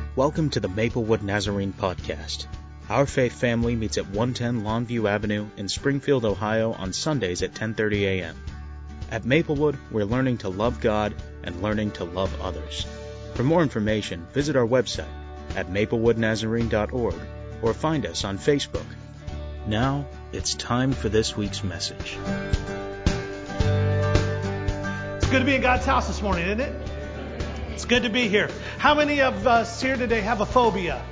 Welcome to the Maplewood Nazarene Podcast. Our faith family meets at 110 Longview Avenue in Springfield, Ohio on Sundays at 10:30 a.m. At Maplewood, we're learning to love God and learning to love others. For more information, visit our website at maplewoodnazarene.org or find us on Facebook. Now, it's time for this week's message. It's good to be in God's house this morning, isn't it? It's good to be here. How many of us here today have a phobia?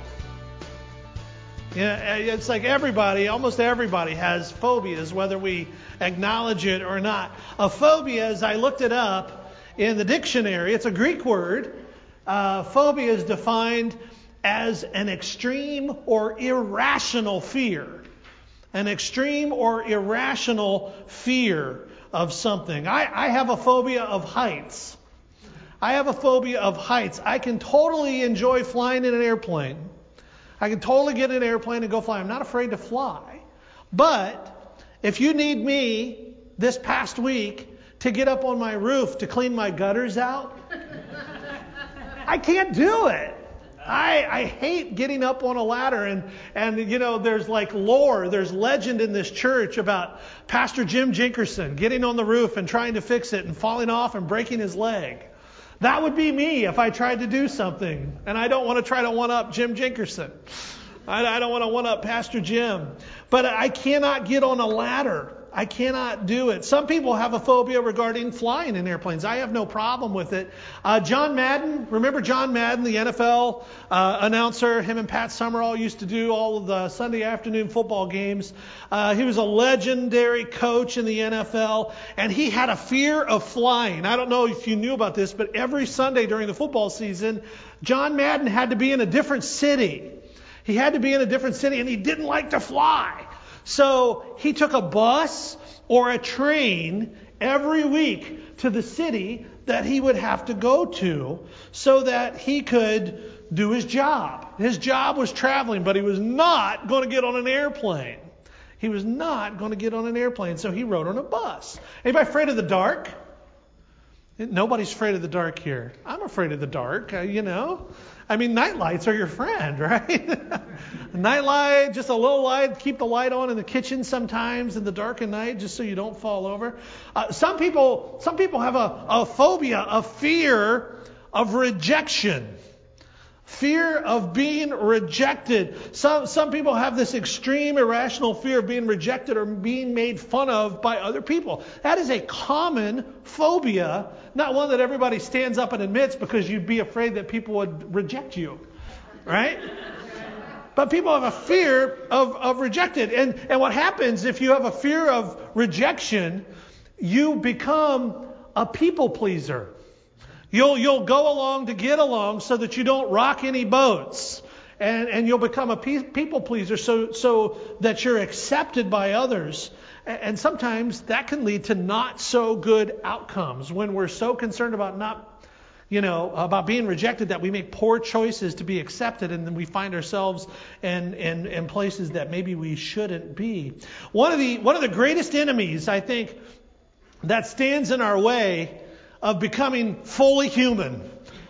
Yeah, it's like everybody, almost everybody has phobias, whether we acknowledge it or not. A phobia, as I looked it up in the dictionary, it's a Greek word. Phobia is defined as an extreme or irrational fear. An extreme or irrational fear of something. I have a phobia of heights. I have a phobia of heights. I can totally enjoy flying in an airplane. I can totally get in an airplane and go fly. I'm not afraid to fly. But if you need me this past week to get up on my roof to clean my gutters out, I can't do it. I hate getting up on a ladder and you know, there's like lore, there's legend in this church about Pastor Jim Jinkerson getting on the roof and trying to fix it and falling off and breaking his leg. That would be me if I tried to do something. And I don't want to try to one-up Jim Jinkerson. I don't want to one-up Pastor Jim. But I cannot get on a ladder. I cannot do it. Some people have a phobia regarding flying in airplanes. I have no problem with it. John Madden, remember John Madden, the NFL announcer? Him and Pat Summerall used to do all of the Sunday afternoon football games. He was a legendary coach in the NFL, and he had a fear of flying. I don't know if you knew about this, but every Sunday during the football season, John Madden had to be in a different city. He had to be in a different city, and he didn't like to fly. So he took a bus or a train every week to the city that he would have to go to so that he could do his job. His job was traveling, but he was not going to get on an airplane. He was not going to get on an airplane, so he rode on a bus. Anybody afraid of the dark? Nobody's afraid of the dark here. I'm afraid of the dark, I mean, night lights are your friend, right? Night light, just a little light, keep the light on in the kitchen sometimes in the dark of night just so you don't fall over. Some people have a phobia, a fear of rejection. Fear of being rejected. Some people have this extreme irrational fear of being rejected or being made fun of by other people. That is a common phobia, not one that everybody stands up and admits because you'd be afraid that people would reject you, right? But people have a fear of rejected. And what happens if you have a fear of rejection, you become a people pleaser. You'll go along to get along so that you don't rock any boats. And you'll become a people pleaser so that you're accepted by others. And sometimes that can lead to not so good outcomes when we're so concerned about about being rejected that we make poor choices to be accepted, and then we find ourselves in places that maybe we shouldn't be. One of the greatest enemies, I think, that stands in our way of becoming fully human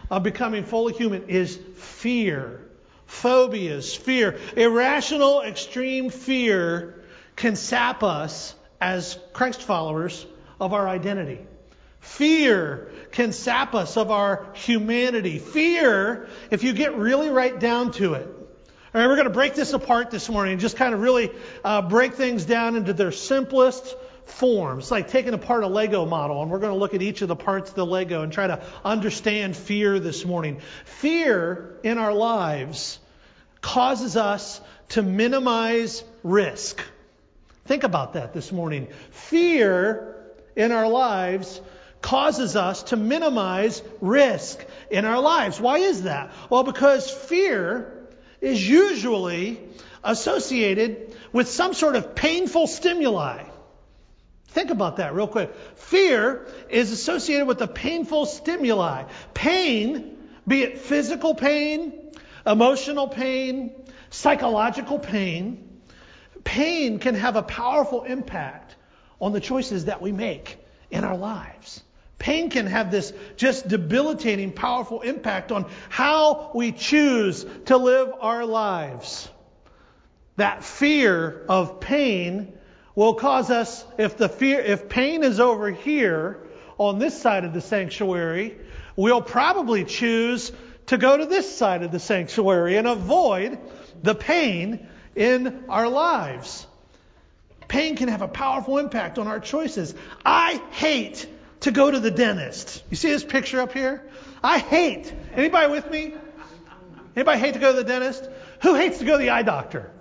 is fear. Phobias, fear. Irrational, extreme fear can sap us as Christ followers of our identity. Fear can sap us of our humanity. Fear, if you get really right down to it. All right, we're going to break this apart this morning and just kind of really break things down into their simplest forms. It's like taking apart a Lego model, and we're going to look at each of the parts of the Lego and try to understand fear this morning. Fear in our lives causes us to minimize risk. Think about that this morning. Fear in our lives causes us to minimize risk in our lives. Why is that? Well, because fear is usually associated with some sort of painful stimuli. Think about that real quick. Fear is associated with a painful stimuli. Pain, be it physical pain, emotional pain, psychological pain. Pain can have a powerful impact on the choices that we make in our lives. Pain can have this just debilitating, powerful impact on how we choose to live our lives. That fear of pain will cause us, if pain is over here on this side of the sanctuary, we'll probably choose to go to this side of the sanctuary and avoid the pain in our lives. Pain can have a powerful impact on our choices. I hate to go to the dentist. You see this picture up here? I hate. Anybody with me? Anybody hate to go to the dentist? Who hates to go to the eye doctor?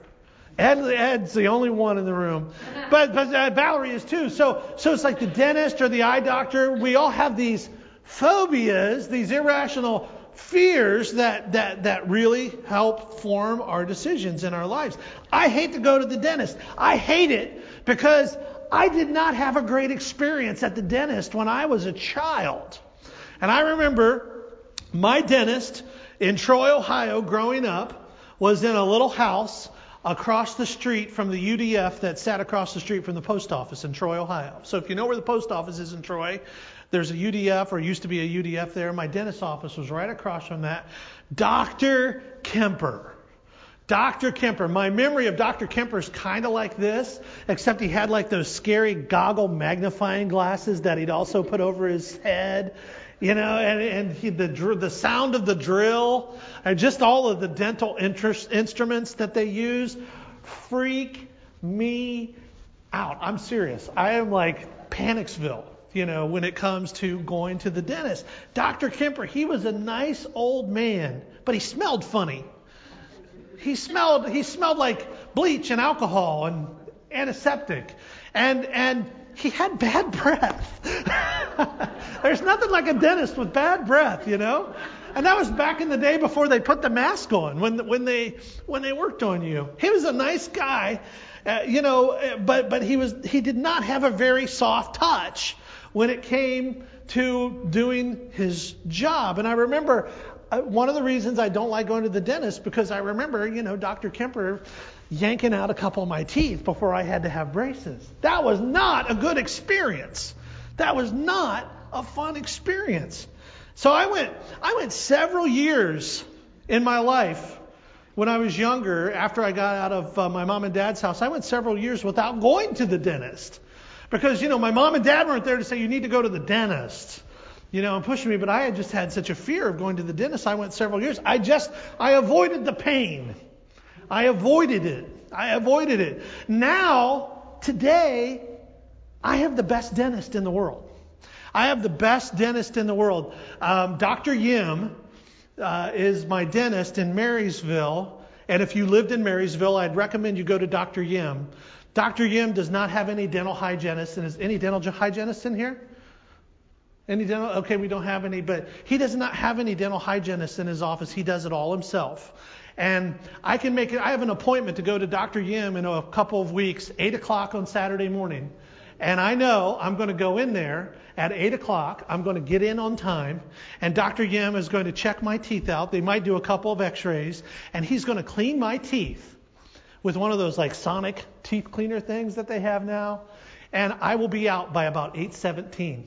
Ed's the only one in the room. But Valerie is too. So it's like the dentist or the eye doctor. We all have these phobias, these irrational fears that really help form our decisions in our lives. I hate to go to the dentist. I hate it because I did not have a great experience at the dentist when I was a child. And I remember my dentist in Troy, Ohio, growing up, was in a little house across the street from the UDF that sat across the street from the post office in Troy, Ohio. So if you know where the post office is in Troy, there's a UDF, or used to be a UDF there. My dentist's office was right across from that. Dr. Kemper. Dr. Kemper. My memory of Dr. Kemper is kind of like this, except he had like those scary goggle magnifying glasses that he'd also put over his head. You know, and the sound of the drill, and just all of the dental instruments that they use, freak me out. I'm serious. I am like Panicsville, you know, when it comes to going to the dentist. Dr. Kemper, he was a nice old man, but he smelled funny. He smelled like bleach and alcohol and antiseptic, and he had bad breath. There's nothing like a dentist with bad breath, you know. And that was back in the day before they put the mask on, when they worked on you. He was a nice guy, you know, but he did not have a very soft touch when it came to doing his job. And I remember one of the reasons I don't like going to the dentist, because I remember, you know, Dr. Kemper yanking out a couple of my teeth before I had to have braces. That was not a good experience. That was not a fun experience. So I went several years in my life when I was younger, after I got out of my mom and dad's house. I went several years without going to the dentist because, you know, my mom and dad weren't there to say you need to go to the dentist, you know, and pushing me. But I had just had such a fear of going to the dentist. I went several years. I avoided the pain. I avoided it. Now, today, I have the best dentist in the world. I have the best dentist in the world. Dr. Yim is my dentist in Marysville. And if you lived in Marysville, I'd recommend you go to Dr. Yim. Dr. Yim does not have any dental hygienists. And is any dental hygienists in here? Any dental? Okay, we don't have any. But he does not have any dental hygienists in his office. He does it all himself. And I have an appointment to go to Dr. Yim in a couple of weeks, 8 o'clock on Saturday morning. And I know I'm going to go in there at 8 o'clock. I'm going to get in on time. And Dr. Yim is going to check my teeth out. They might do a couple of x-rays. And he's going to clean my teeth with one of those like sonic teeth cleaner things that they have now. And I will be out by about 8:17.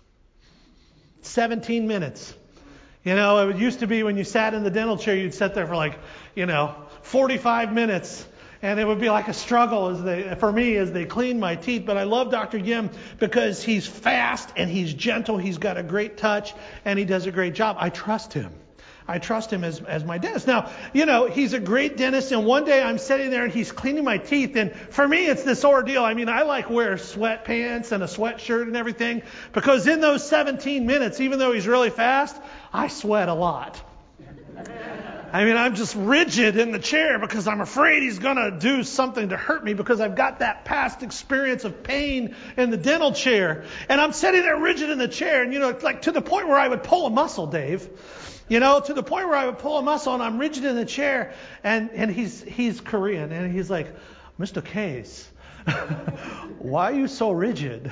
17 minutes. You know, it used to be when you sat in the dental chair, you'd sit there for like, 45 minutes. And it would be like a struggle for me as they clean my teeth. But I love Dr. Yim because he's fast and he's gentle. He's got a great touch and he does a great job. I trust him. I trust him as my dentist. Now, he's a great dentist. And one day I'm sitting there and he's cleaning my teeth. And for me, it's this ordeal. I mean, I like wear sweatpants and a sweatshirt and everything because in those 17 minutes, even though he's really fast, I sweat a lot. I mean, I'm just rigid in the chair because I'm afraid he's going to do something to hurt me because I've got that past experience of pain in the dental chair. And I'm sitting there rigid in the chair and, like to the point where I would pull a muscle, Dave. To the point where I would pull a muscle and I'm rigid in the chair. And he's Korean and he's like, Mr. Case, why are you so rigid?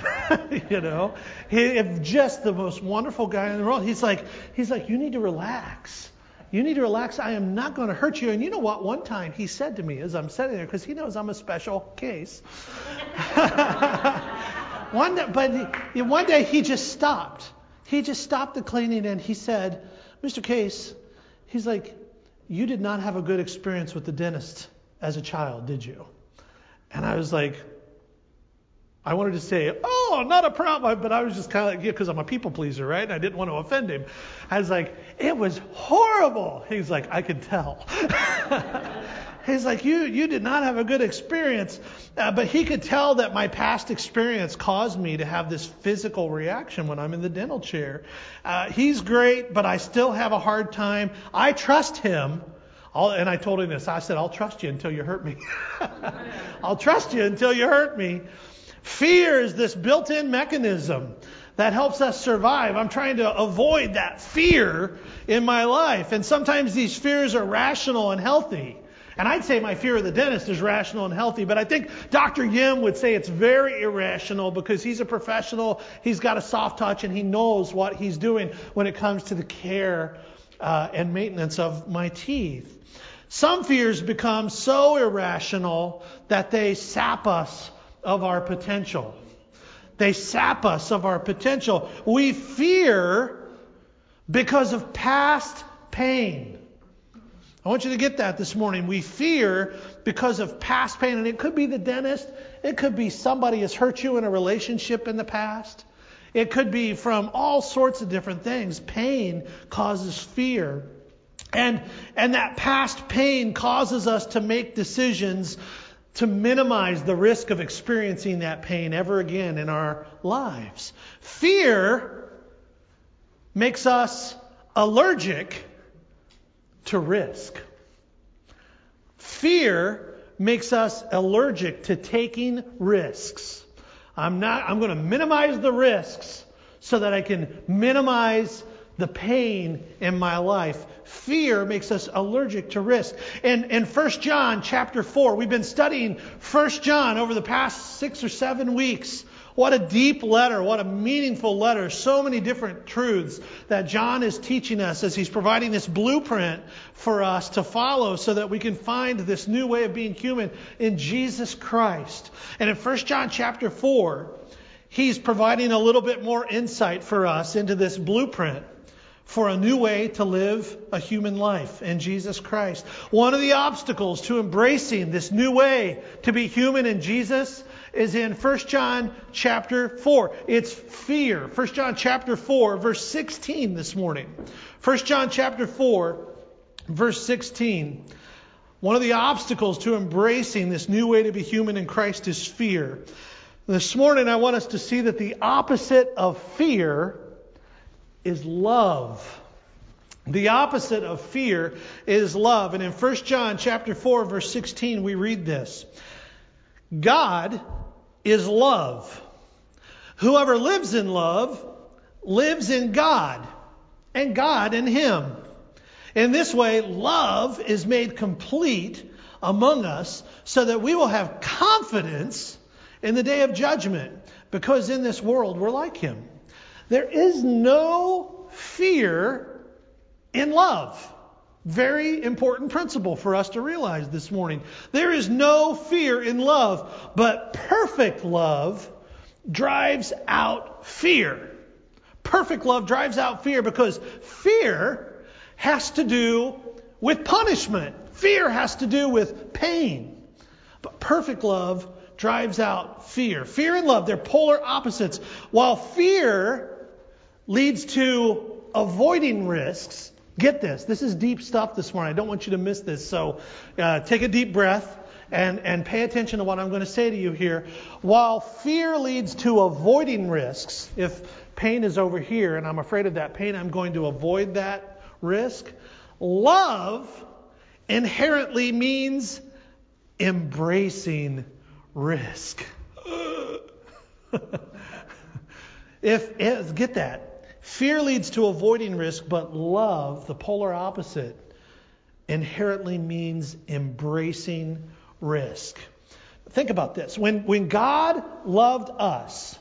He's just the most wonderful guy in the world. He's like, you need to relax. You need to relax. I am not going to hurt you. And you know what? One time he said to me as I'm sitting there, because he knows I'm a special case. One day he just stopped. He just stopped the cleaning and he said, Mr. Case, he's like, you did not have a good experience with the dentist as a child, did you? And I was like, I wanted to say, oh, not a problem. But I was just kind of like, yeah, because I'm a people pleaser, right? And I didn't want to offend him. I was like, it was horrible. He's like, I could tell. He's like, you did not have a good experience. But he could tell that my past experience caused me to have this physical reaction when I'm in the dental chair. He's great, but I still have a hard time. I trust him. And I told him this. I said, I'll trust you until you hurt me. I'll trust you until you hurt me. Fear is this built-in mechanism that helps us survive. I'm trying to avoid that fear in my life. And sometimes these fears are rational and healthy. And I'd say my fear of the dentist is rational and healthy. But I think Dr. Yim would say it's very irrational because he's a professional. He's got a soft touch and he knows what he's doing when it comes to the care and maintenance of my teeth. Some fears become so irrational that they sap us of our potential. They sap us of our potential. We fear because of past pain. I want you to get that this morning. We fear because of past pain. And it could be the dentist. It could be somebody has hurt you in a relationship in the past. It could be from all sorts of different things. Pain causes fear. And that past pain causes us to make decisions to minimize the risk of experiencing that pain ever again in our lives. Fear makes us allergic to risk. Fear makes us allergic to taking risks. I'm going to minimize the risks so that I can minimize the pain in my life. Fear makes us allergic to risk. In 1 John chapter 4, we've been studying 1 John over the past 6 or 7 weeks. What a deep letter, what a meaningful letter. So many different truths that John is teaching us as he's providing this blueprint for us to follow so that we can find this new way of being human in Jesus Christ. And in 1 John chapter 4, he's providing a little bit more insight for us into this blueprint for a new way to live a human life in Jesus Christ. One of the obstacles to embracing this new way to be human in Jesus is in 1 John chapter 4. It's fear. 1 John chapter 4, verse 16 this morning. 1 John chapter 4, verse 16. One of the obstacles to embracing this new way to be human in Christ is fear. This morning I want us to see that the opposite of fear is love. The opposite of fear is love. And in 1 John chapter 4, verse 16, we read this. God is love. Whoever lives in love lives in God, and God in him. In this way, love is made complete among us so that we will have confidence in the day of judgment, because in this world we're like him. There is no fear in love. Very important principle for us to realize this morning. There is no fear in love, but perfect love drives out fear. Perfect love drives out fear because fear has to do with punishment. Fear has to do with pain. But perfect love drives out fear. Fear and love, they're polar opposites. While fear leads to avoiding risks. Get this. This is deep stuff this morning. I don't want you to miss this. So take a deep breath and pay attention to what I'm going to say to you here. While fear leads to avoiding risks, if pain is over here and I'm afraid of that pain, I'm going to avoid that risk. Love inherently means embracing risk. Get that. Fear leads to avoiding risk, but love, the polar opposite, inherently means embracing risk. Think about this. When God loved us,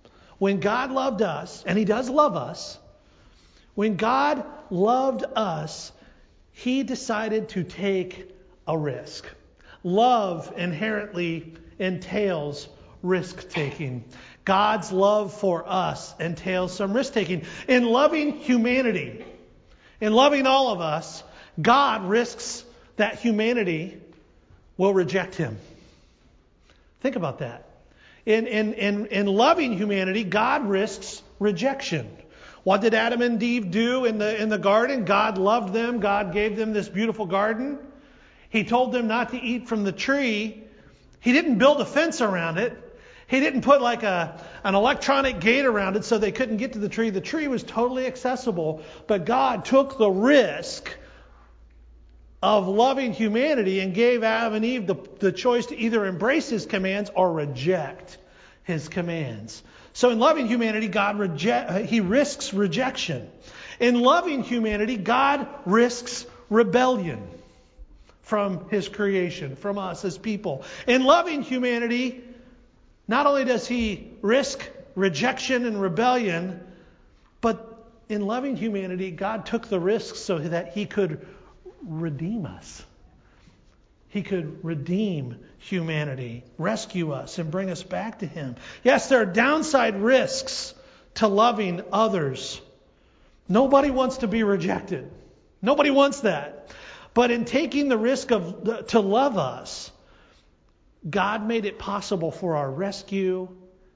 and he does love us, when God loved us, he decided to take a risk. Love inherently entails risk-taking. God's love for us entails some risk-taking. In loving humanity, in loving all of us, God risks that humanity will reject him. Think about that. In loving humanity, God risks rejection. What did Adam and Eve do in the garden? God loved them. God gave them this beautiful garden. He told them not to eat from the tree. He didn't build a fence around it. He didn't put like an electronic gate around it so they couldn't get to the tree. The tree was totally accessible. But God took the risk of loving humanity and gave Adam and Eve the choice to either embrace his commands or reject his commands. So in loving humanity, he risks rejection. In loving humanity, God risks rebellion from his creation, from us as people. In loving humanity, not only does he risk rejection and rebellion, but in loving humanity, God took the risk so that he could redeem us. He could redeem humanity, rescue us, and bring us back to him. Yes, there are downside risks to loving others. Nobody wants to be rejected. Nobody wants that. But in taking the risk to love us, God made it possible for our rescue.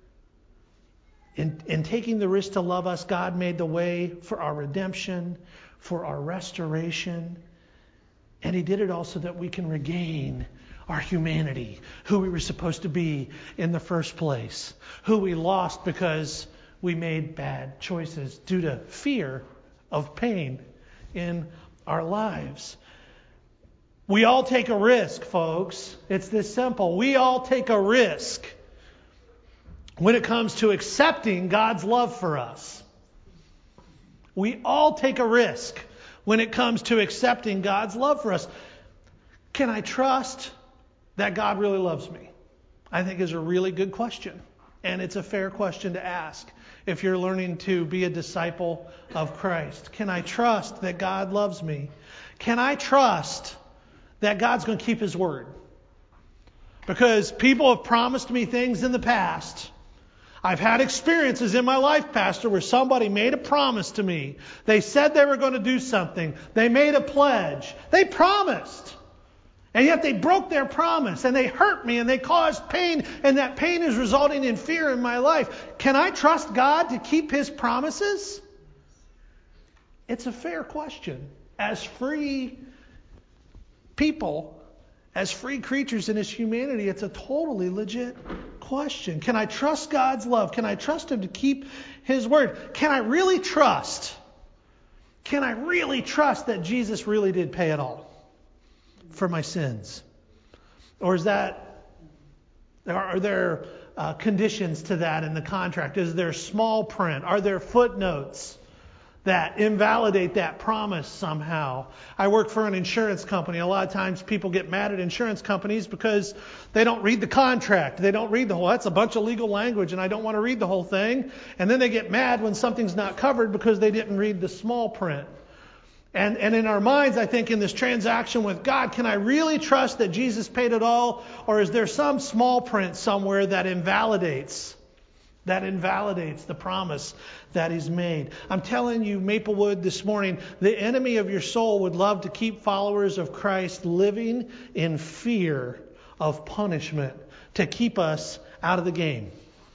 In taking the risk to love us, God made the way for our redemption, for our restoration. And he did it all so that we can regain our humanity, who we were supposed to be in the first place, who we lost because we made bad choices due to fear of pain in our lives. We all take a risk, folks. It's this simple. We all take a risk when it comes to accepting God's love for us. We all take a risk when it comes to accepting God's love for us. Can I trust that God really loves me? I think is a really good question. And it's a fair question to ask if you're learning to be a disciple of Christ. Can I trust that God loves me? Can I trust that God's going to keep his word? Because people have promised me things in the past. I've had experiences in my life, Pastor, where somebody made a promise to me. They said they were going to do something. They made a pledge. They promised. And yet they broke their promise and they hurt me and they caused pain, and that pain is resulting in fear in my life. Can I trust God to keep his promises? It's a fair question. As free people, as free creatures in his humanity, it's a totally legit question. Can I trust God's love? Can I trust him to keep his word? Can I really trust? Can I really trust that Jesus really did pay it all for my sins? Or is that, are there conditions to that in the contract? Is there small print? Are there footnotes that invalidate that promise somehow? I work for an insurance company. A lot of times people get mad at insurance companies because they don't read the contract. They don't read the whole, that's a bunch of legal language and I don't want to read the whole thing. And then they get mad when something's not covered because they didn't read the small print. And in our minds, I think in this transaction with God, can I really trust that Jesus paid it all? Or is there some small print somewhere that invalidates the promise that he's made? I'm telling you, Maplewood, this morning, the enemy of your soul would love to keep followers of Christ living in fear of punishment to keep us out of the game.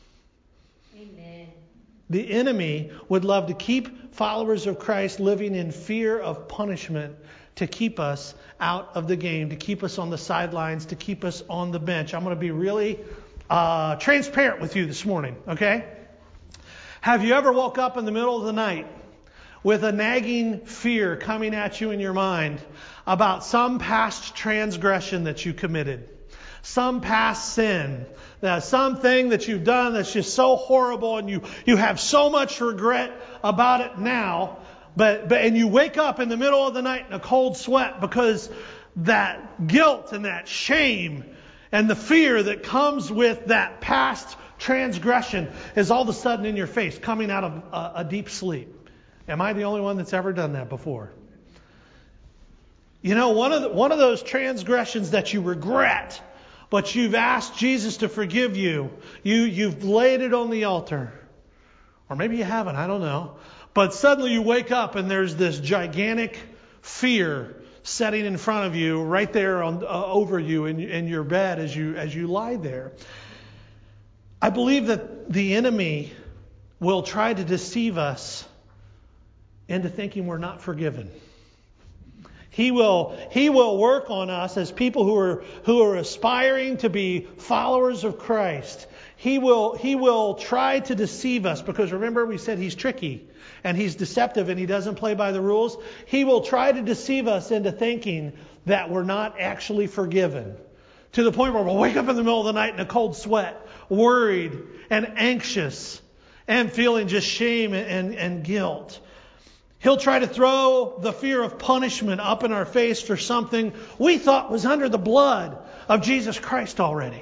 Amen. The enemy would love to keep followers of Christ living in fear of punishment to keep us out of the game, to keep us on the sidelines, to keep us on the bench. I'm going to be really transparent with you this morning, okay? Have you ever woke up in the middle of the night with a nagging fear coming at you in your mind about some past transgression that you committed, some past sin, something that you've done that's just so horrible and you have so much regret about it now, and you wake up in the middle of the night in a cold sweat because that guilt and that shame and the fear that comes with that past transgression is all of a sudden in your face, coming out of a deep sleep. Am I the only one that's ever done that before? You know, one of those transgressions that you regret but you've asked Jesus to forgive you. You've laid it on the altar. Or maybe you haven't, I don't know. But suddenly you wake up and there's this gigantic fear setting in front of you, right there over you in your bed as you lie there. I believe that the enemy will try to deceive us into thinking we're not forgiven. He will work on us as people who are aspiring to be followers of Christ. He will try to deceive us, because remember we said he's tricky and he's deceptive and he doesn't play by the rules. He will try to deceive us into thinking that we're not actually forgiven, to the point where we'll wake up in the middle of the night in a cold sweat, worried and anxious and feeling just shame and guilt. He'll try to throw the fear of punishment up in our face for something we thought was under the blood of Jesus Christ already.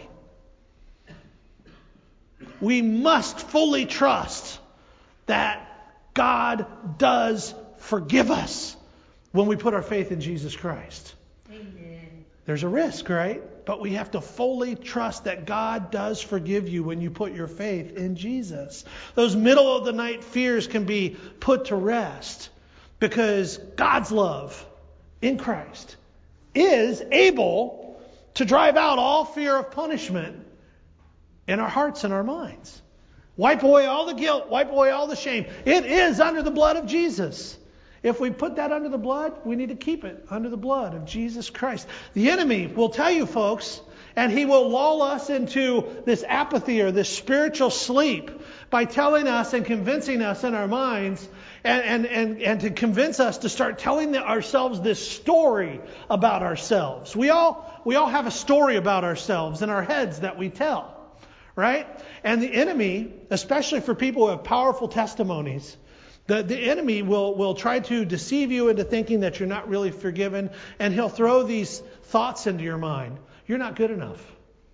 We must fully trust that God does forgive us when we put our faith in Jesus Christ. Amen. There's a risk, right? But we have to fully trust that God does forgive you when you put your faith in Jesus. Those middle of the night fears can be put to rest, because God's love in Christ is able to drive out all fear of punishment in our hearts and our minds. Wipe away all the guilt, wipe away all the shame. It is under the blood of Jesus. If we put that under the blood, we need to keep it under the blood of Jesus Christ. The enemy will tell you, folks, and he will lull us into this apathy or this spiritual sleep by telling us and convincing us in our minds and to convince us to start telling ourselves this story about ourselves. We all have a story about ourselves in our heads that we tell, right? And the enemy, especially for people who have powerful testimonies, the enemy will try to deceive you into thinking that you're not really forgiven, and he'll throw these thoughts into your mind. You're not good enough.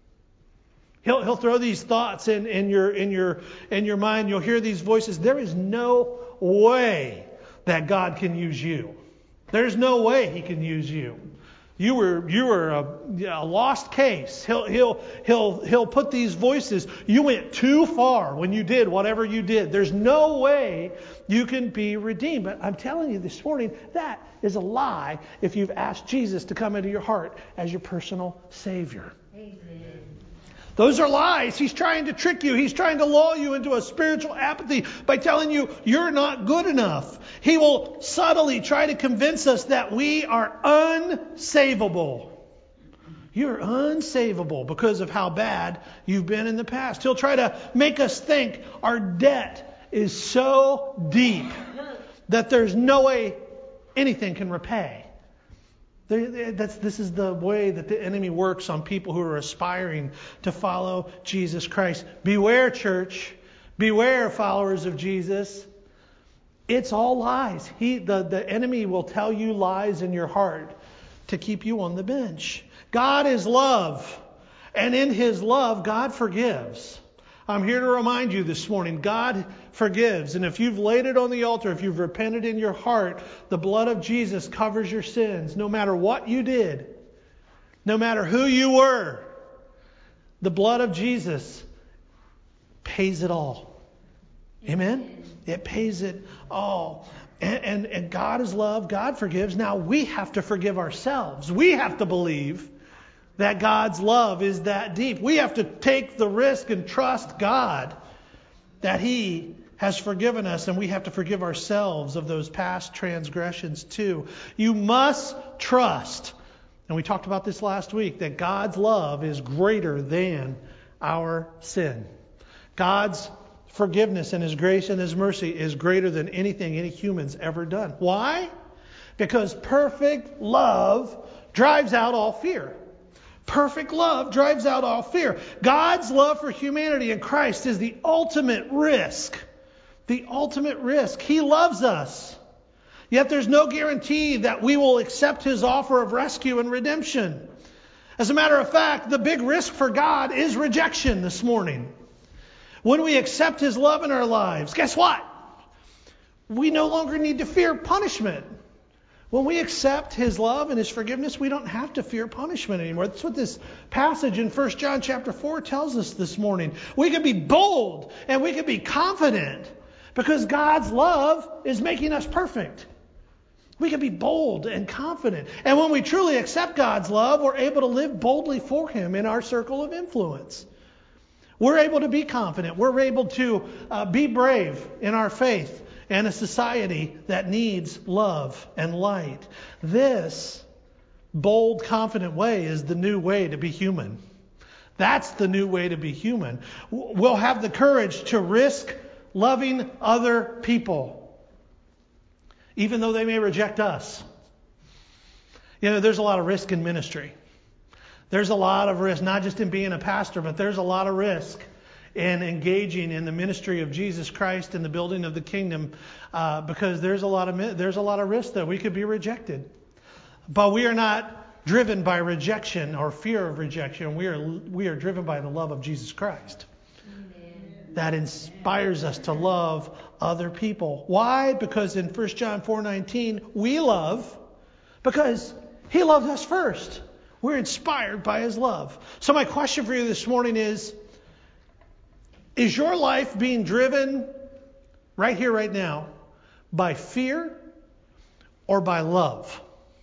He'll throw these thoughts in your mind. You'll hear these voices. There is no way that God can use you. There's no way He can use you. You were a lost case. He'll put these voices. You went too far when you did whatever you did. There's no way you can be redeemed. But I'm telling you this morning, that is a lie if you've asked Jesus to come into your heart as your personal Savior. Amen. Those are lies. He's trying to trick you. He's trying to lull you into a spiritual apathy by telling you you're not good enough. He will subtly try to convince us that we are unsavable. You're unsavable because of how bad you've been in the past. He'll try to make us think our debt is so deep that there's no way anything can repay. This is the way that the enemy works on people who are aspiring to follow Jesus Christ. Beware, church. Beware, followers of Jesus. It's all lies. The enemy will tell you lies in your heart to keep you on the bench. God is love. And in His love, God forgives. I'm here to remind you this morning, God forgives. And if you've laid it on the altar, if you've repented in your heart, the blood of Jesus covers your sins. No matter what you did, no matter who you were, the blood of Jesus pays it all. Amen? It pays it all. And God is love. God forgives. Now we have to forgive ourselves. We have to believe that God's love is that deep. We have to take the risk and trust God that He has forgiven us, and we have to forgive ourselves of those past transgressions too. You must trust, and we talked about this last week, that God's love is greater than our sin. God's forgiveness and His grace and His mercy is greater than anything any human's ever done. Why? Because perfect love drives out all fear. Perfect love drives out all fear. God's love for humanity in Christ is the ultimate risk. The ultimate risk. He loves us. Yet there's no guarantee that we will accept His offer of rescue and redemption. As a matter of fact, the big risk for God is rejection this morning. When we accept His love in our lives, guess what? We no longer need to fear punishment. When we accept His love and His forgiveness, we don't have to fear punishment anymore. That's what this passage in 1 John chapter 4 tells us this morning. We can be bold and we can be confident because God's love is making us perfect. We can be bold and confident. And when we truly accept God's love, we're able to live boldly for Him in our circle of influence. We're able to be confident. We're able to be brave in our faith and a society that needs love and light. This bold, confident way is the new way to be human. That's the new way to be human. We'll have the courage to risk loving other people, even though they may reject us. There's a lot of risk in ministry. There's a lot of risk, not just in being a pastor, but there's a lot of risk in engaging in the ministry of Jesus Christ and the building of the kingdom, because there's a lot of risk that we could be rejected. But we are not driven by rejection or fear of rejection. We are driven by the love of Jesus Christ. Amen. That inspires us to love other people. Why? Because in 1 John 4:19 we love because He loved us first. We're inspired by His love. So my question for you this morning is your life being driven right here, right now, by fear or by love?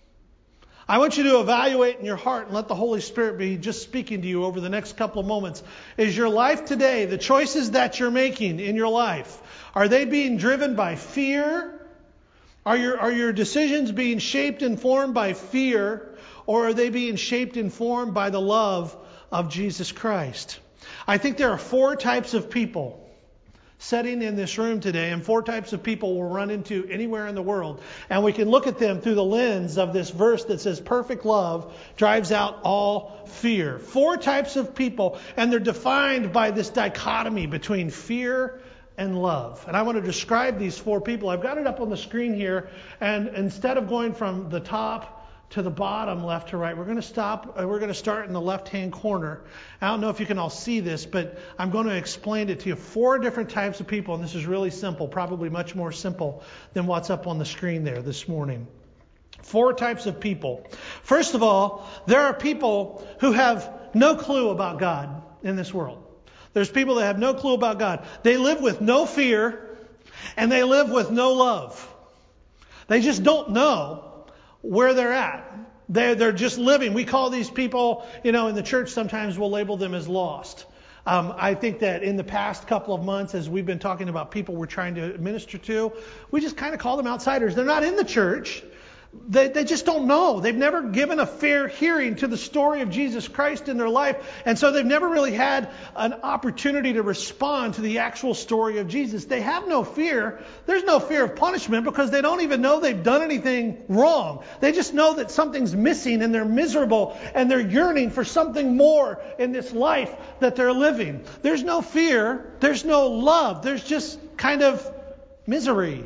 I want you to evaluate in your heart and let the Holy Spirit be just speaking to you over the next couple of moments. Is your life today, the choices that you're making in your life, are they being driven by fear? Are your decisions being shaped and formed by fear? Or are they being shaped and formed by the love of Jesus Christ? I think there are 4 types of people sitting in this room today, and 4 types of people we'll run into anywhere in the world. And we can look at them through the lens of this verse that says perfect love drives out all fear. 4 types of people, and they're defined by this dichotomy between fear and love. And I want to describe these 4 people. I've got it up on the screen here, and instead of going from the top to the bottom, left to right, we're going to start in the left-hand corner. I don't know if you can all see this, but I'm going to explain it to you. 4 different types of people, and this is really simple, probably much more simple than what's up on the screen there this morning. 4 types of people. First of all, there are people who have no clue about God in this world. There's people that have no clue about God. They live with no fear, and they live with no love. They just don't know where they're at. They're just living. We call these people, in the church sometimes we'll label them as lost. I think that in the past couple of months, as we've been talking about people we're trying to minister to, we just kind of call them outsiders. They're not in the church. They just don't know. They've never given a fair hearing to the story of Jesus Christ in their life. And so they've never really had an opportunity to respond to the actual story of Jesus. They have no fear. There's no fear of punishment because they don't even know they've done anything wrong. They just know that something's missing and they're miserable and they're yearning for something more in this life that they're living. There's no fear. There's no love. There's just kind of misery.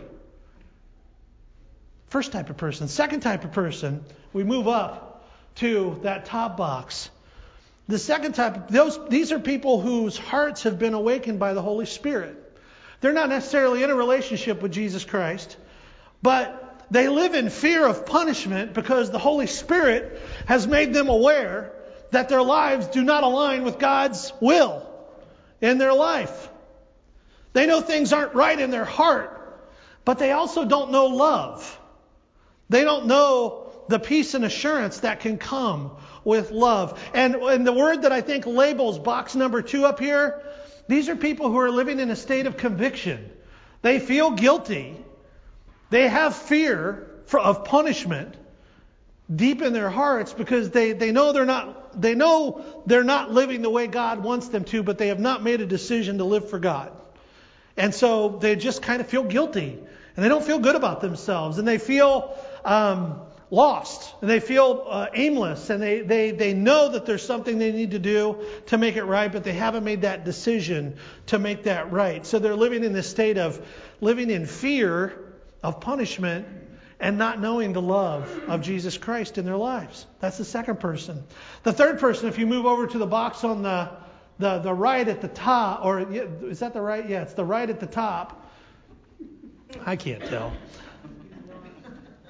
First type of person. Second type of person, we move up to that top box. The second type, these are people whose hearts have been awakened by the Holy Spirit. They're not necessarily in a relationship with Jesus Christ, but they live in fear of punishment because the Holy Spirit has made them aware that their lives do not align with God's will in their life. They know things aren't right in their heart, but they also don't know love. They don't know the peace and assurance that can come with love. And the word that I think labels box number 2 up here, these are people who are living in a state of conviction. They feel guilty. They have fear of punishment deep in their hearts because they know they're not living the way God wants them to, but they have not made a decision to live for God. And so they just kind of feel guilty. And they don't feel good about themselves. And they feel lost. And they feel aimless. And they know that there's something they need to do to make it right, but they haven't made that decision to make that right. So they're living in this state of living in fear of punishment and not knowing the love of Jesus Christ in their lives. That's the second person. The third person, if you move over to the box on the right at the top, or is that the right? Yeah, it's the right at the top. I can't tell.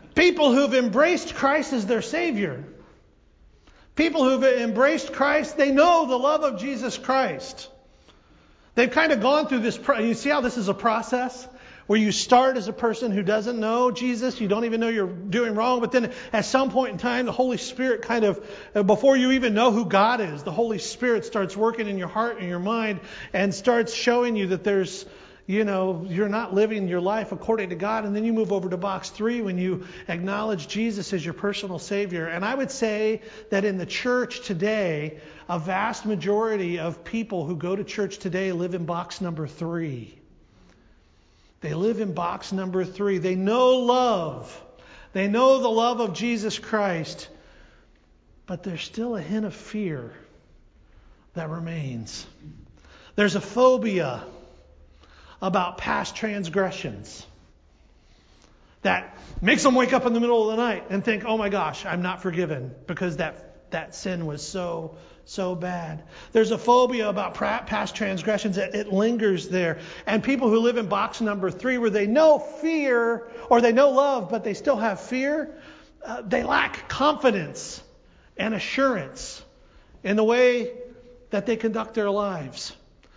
People who've embraced Christ as their Savior. People who've embraced Christ, they know the love of Jesus Christ. They've kind of gone through this. You see how this is a process? Where you start as a person who doesn't know Jesus, you don't even know you're doing wrong, but then at some point in time, the Holy Spirit kind of, before you even know who God is, the Holy Spirit starts working in your heart and your mind and starts showing you that there's, you're not living your life according to God. And then you move over to box 3 when you acknowledge Jesus as your personal Savior. And I would say that in the church today, a vast majority of people who go to church today live in box number 3. They live in box number 3. They know love. They know the love of Jesus Christ. But there's still a hint of fear that remains. There's a phobia about past transgressions that makes them wake up in the middle of the night and think, oh my gosh, I'm not forgiven because that sin was so bad. There's a phobia about past transgressions. It lingers there. And people who live in box number 3 where they know fear or they know love, but they still have fear, they lack confidence and assurance in the way that they conduct their lives.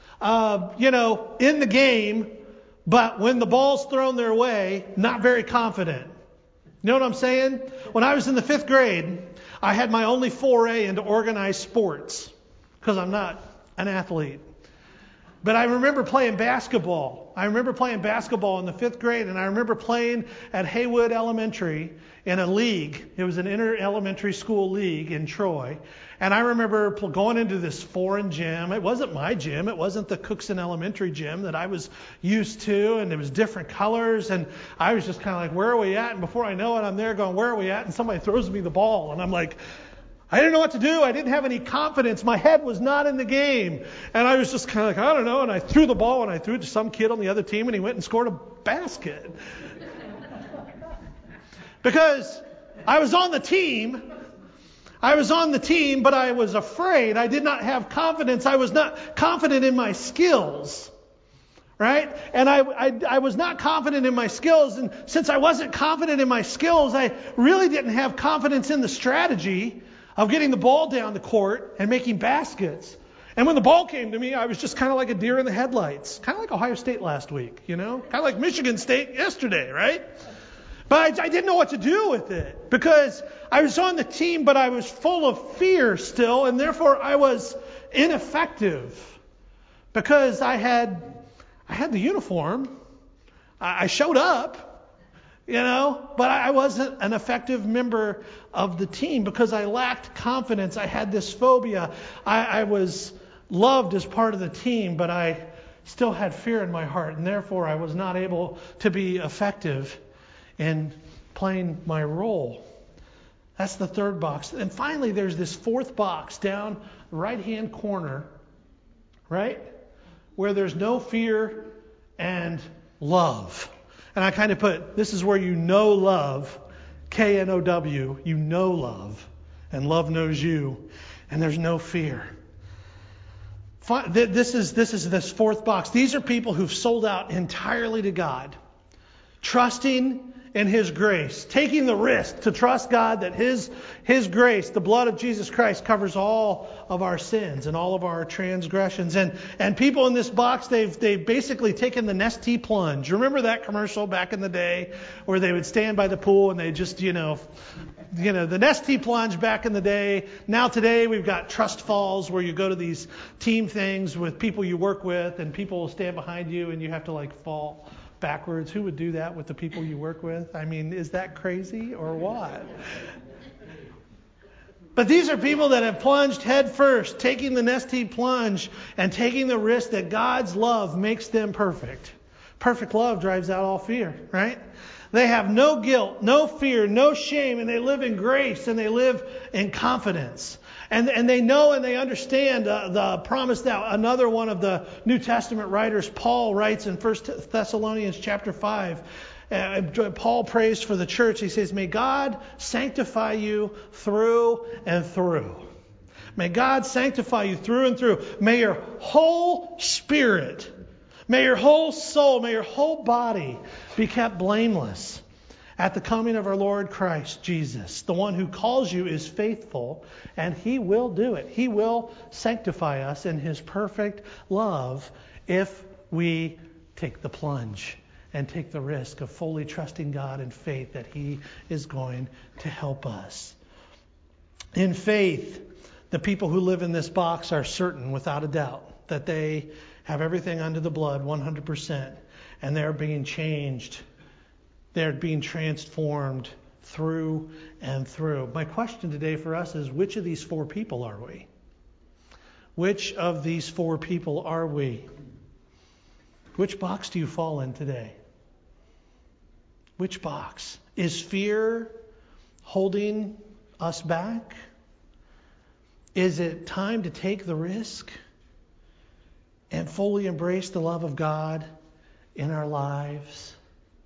In the game, but when the ball's thrown their way, not very confident. You know what I'm saying? When I was in the 5th grade, I had my only foray into organized sports because I'm not an athlete. But I remember playing basketball. I remember playing basketball in the 5th grade, and I remember playing at Haywood Elementary in a league. It was an inter-elementary school league in Troy. And I remember going into this foreign gym. It wasn't my gym. It wasn't the Cookson Elementary gym that I was used to, and it was different colors. And I was just kind of like, where are we at? And before I know it, I'm there going, where are we at? And somebody throws me the ball, and I'm like, I didn't know what to do. I didn't have any confidence. My head was not in the game. And I was just kind of like, I don't know. And I threw the ball, and I threw it to some kid on the other team, and he went and scored a basket. Because I was on the team. But I was afraid. I did not have confidence. I was not confident in my skills. Right? And I was not confident in my skills. And since I wasn't confident in my skills, I really didn't have confidence in the strategy of getting the ball down the court and making baskets. And when the ball came to me, I was just kind of like a deer in the headlights. Kind of like Ohio State last week, Kind of like Michigan State yesterday, right? But I didn't know what to do with it because I was on the team, but I was full of fear still, and therefore I was ineffective because I had the uniform. I showed up. But I wasn't an effective member of the team because I lacked confidence. I had this phobia. I was loved as part of the team, but I still had fear in my heart, and therefore I was not able to be effective in playing my role. That's the 3rd box. And finally, there's this 4th box down the right-hand corner, right, where there's no fear and love. And I kind of put, this is where you know love, K-N-O-W, you know love, and love knows you, and there's no fear. This is this 4th box. These are people who've sold out entirely to God, trusting in His grace, taking the risk to trust God that His grace, the blood of Jesus Christ, covers all of our sins and all of our transgressions. And people in this box, they've basically taken the Nestea plunge. Remember that commercial back in the day where they would stand by the pool and they just, the Nestea plunge back in the day. Now today we've got trust falls where you go to these team things with people you work with and people will stand behind you and you have to fall backwards. Who would do that with the people you work with? I mean, is that crazy or what? But these are people that have plunged head first, taking the Nestea plunge and taking the risk that God's love makes them perfect. Perfect love drives out all fear, right? They have no guilt, no fear, no shame, and they live in grace and they live in confidence. And they know and they understand the promise that another one of the New Testament writers, Paul, writes in 1 Thessalonians chapter 5. Paul prays for the church. He says, may God sanctify you through and through. May God sanctify you through and through. May your whole spirit, may your whole soul, may your whole body be kept blameless at the coming of our Lord Christ Jesus. The one who calls you is faithful, and he will do it. He will sanctify us in his perfect love if we take the plunge and take the risk of fully trusting God in faith that he is going to help us. In faith, the people who live in this box are certain, without a doubt, that they have everything under the blood 100%, and they're being changed. They're being transformed through and through. My question today for us is, which of these four people are we? Which of these four people are we? Which box do you fall in today? Which box? Is fear holding us back? Is it time to take the risk and fully embrace the love of God in our lives?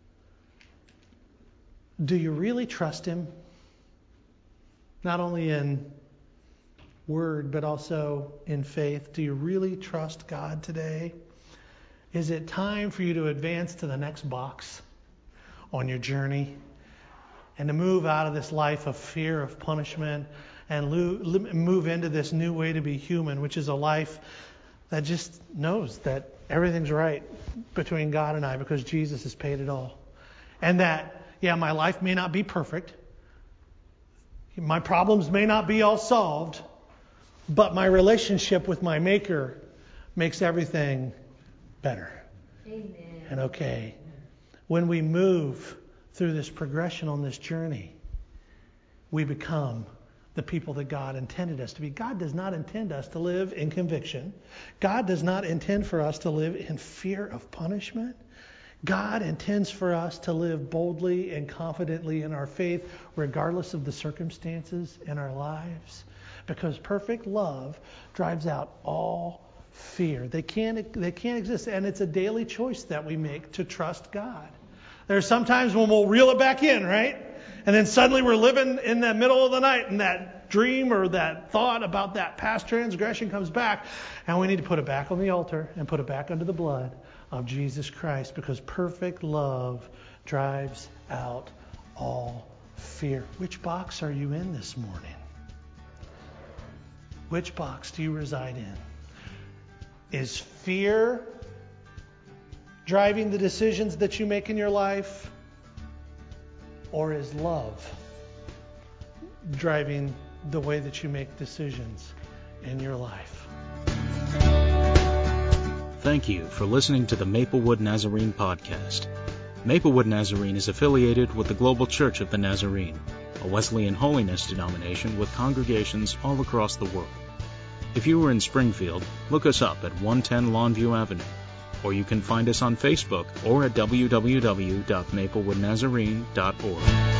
Do you really trust him? Not only in word, but also in faith. Do you really trust God today? Is it time for you to advance to the next box on your journey and to move out of this life of fear of punishment and move into this new way to be human, which is a life that just knows that everything's right between God and I because Jesus has paid it all. And that, yeah, my life may not be perfect. My problems may not be all solved, but my relationship with my Maker makes everything better. Amen. And okay. When we move through this progression on this journey, we become the people that God intended us to be. God does not intend us to live in conviction. God does not intend for us to live in fear of punishment. God intends for us to live boldly and confidently in our faith, regardless of the circumstances in our lives, because perfect love drives out all fear. They can't exist, and it's a daily choice that we make to trust God. There's sometimes when we'll reel it back in, right? And then suddenly we're living in the middle of the night, and that dream or that thought about that past transgression comes back, and we need to put it back on the altar and put it back under the blood of Jesus Christ, because perfect love drives out all fear. Which box are you in this morning? Which box do you reside in? Is fear driving the decisions that you make in your life? Or is love driving the way that you make decisions in your life? Thank you for listening to the Maplewood Nazarene podcast. Maplewood Nazarene is affiliated with the Global Church of the Nazarene, a Wesleyan holiness denomination with congregations all across the world. If you are in Springfield, look us up at 110 Longview Avenue, or you can find us on Facebook or at www.maplewoodnazarene.org.